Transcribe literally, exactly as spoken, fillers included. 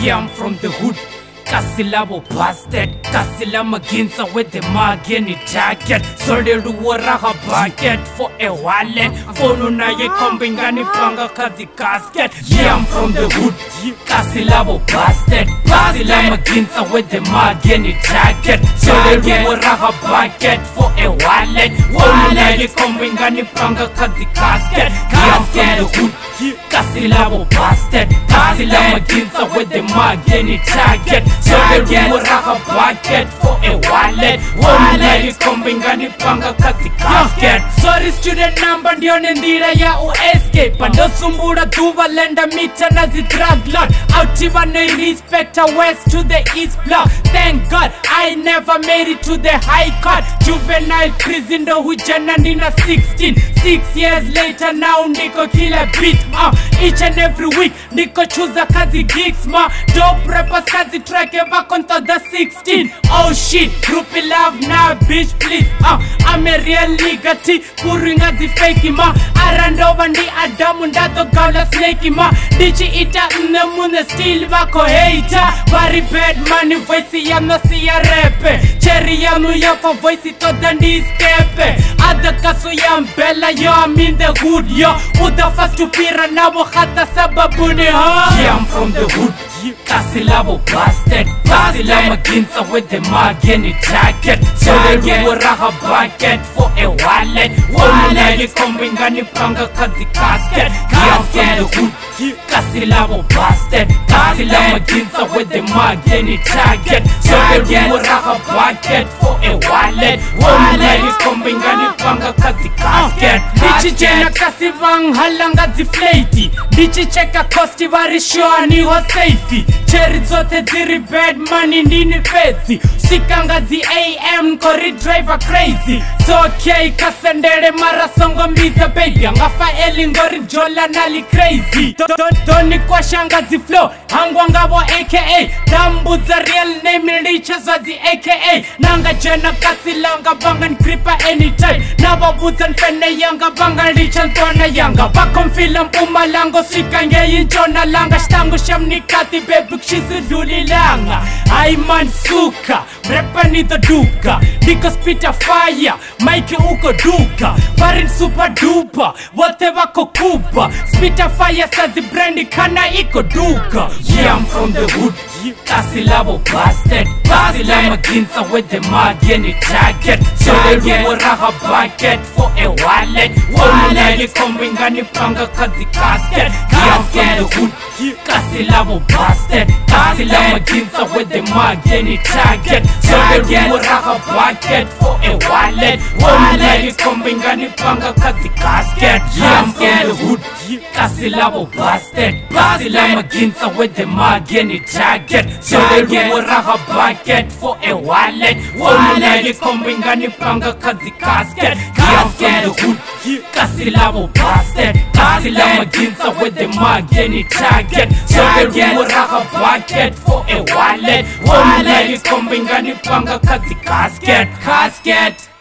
Yeah, I'm from the hood. Kasilabo bastard, Kasila Maginsa with the mug any jacket. Sorry to waraha bucket for a wallet. Phone ye kombingani panga kazi casket. Yeah, I'm from the hood. Kasilabo bastard, Kasila Maginsa with the mug any jacket. Sorry to waraha bucket for a wallet. Phone ye kombingani panga kazi casket. Yeah, I'm from the hood. Kasilabo bastard, Kasila Maginsa with the mug any jacket. So they will have a bucket for a wallet. One lady kombingani panga kazi casket. Sorry student number ndio nendira ya u escape. Pando sumbura duva lenda mita na zi drug lord. Outiva no respecta west to the east block. Thank God I never made it to the high court. Juvenile prison do hujana nina sixteen. Six years later now niko kila beat uh, each and every week niko chuza kazi gigs ma. Dope rappers kazi track back onto the sixteen. Oh shit, groupie love now bitch please uh, I'm a real nigga T, puringa zi fake ma. Arandova ndi adamu ndato gawla snake ma. Dichi ita mne mune still bako hater. Very bad money voice ya no siya repe. Cherry ya nu yako voice to dandi skepe. Ada kaso ya mbela yo I'm in the hood yo. Uda fast to pira na wo hata sababuni ha. Yeah, I'm from the hood. Kasilabo bastard, Kasila Maginsa with the mug any jacket. So they will have a bucket for a wallet. One lady kombingani panga kazi casket. Yeah, I'm from the hood. Kasilabo bastard, Kasila Maginsa with the mug any jacket. So they will have a bucket for a wallet. One lady kombingani panga kazi casket. Dichi jena kasi vang halanga zi flaty. Dichi cheka kosti varishoa ni ho safety. Cherry zote ziri bad money nini fezi. Sikanga zi A M kori driver crazy. So okay kasendere mara songo mbiza baby. Angafa eli ngori jola nali crazy. Doni kwa shanga zi flow hangwa ngabo aka Dambuza real name licha zwazi aka Nanga jena kasilanga bangan creeper anytime. Nababuza nfene yanga bangan licha ntwana yanga. Bakom film pumalango sikange yinjona langa. Shtangu shamnikati baby kushizu duli langa. I man suka Repa ni the duka. Niko spita fire Mike uko duka. Parin super duper Wote wako kupa. Spita fire sazi brandy kana iko duka. Yeah, I'm from the hood. Kasilabo bastard, Kasila Maginsa with the mug any jacket. So they will have a bucket for a wallet. One lady kombingani panga kazi casket. Yeah, I'm from the hood. Kasilabo bastard, Kasila Maginsa with the mug any jacket. So they will have a bucket for a wallet. One lady kombingani panga kazi casket. Yeah, I'm from the hood. Kasilabo bastard, Kasila Maginsa with the mug any jacket. So they will have a bucket for a wallet. One lady kombingani panga kazi casket. Yeah, I'm from the hood. Kasilabo bastard, Kasila Maginsa with the mug any jacket. So they will have a bucket for a wallet. One lady kombingani panga kazi casket. Casket.